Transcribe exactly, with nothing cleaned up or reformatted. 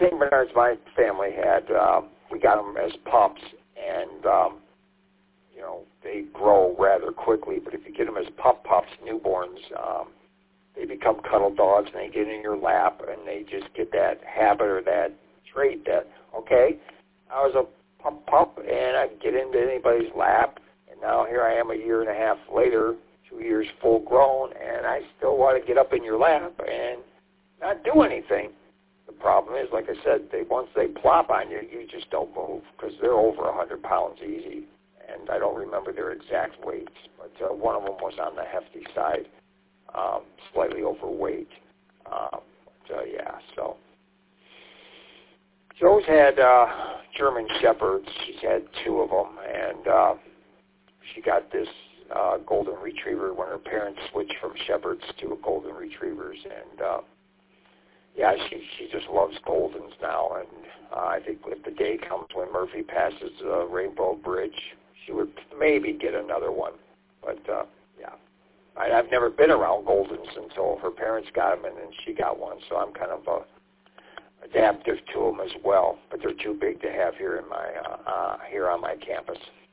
Saint Bernards my family had, um, we got them as pups, and um, you know, they grow rather quickly. But if you get them as pup pups, newborns, um, they become cuddle dogs, and they get in your lap, and they just get that habit or that trait that, okay, I was a pup pup, and I get into anybody's lap, and now here I am a year and a half later, two years full grown, and I still want to get up in your lap and not do anything. The problem is, like I said, they once they plop on you, you just don't move because they're over one hundred pounds easy. And I don't remember their exact weights, but uh, one of them was on the hefty side, um, slightly overweight. Um, but, uh, yeah, so. Joe's had uh, German Shepherds. She's had two of them, and uh, she got this uh, Golden Retriever when her parents switched from Shepherds to Golden Retrievers, and uh, yeah, she she just loves Goldens now, and uh, I think if the day comes when Murphy passes the Rainbow Bridge, she would maybe get another one. But uh, yeah, I, I've never been around Goldens until her parents got them, and then she got one, so I'm kind of uh, adaptive to them as well. But they're too big to have here in my uh, uh, here on my campus.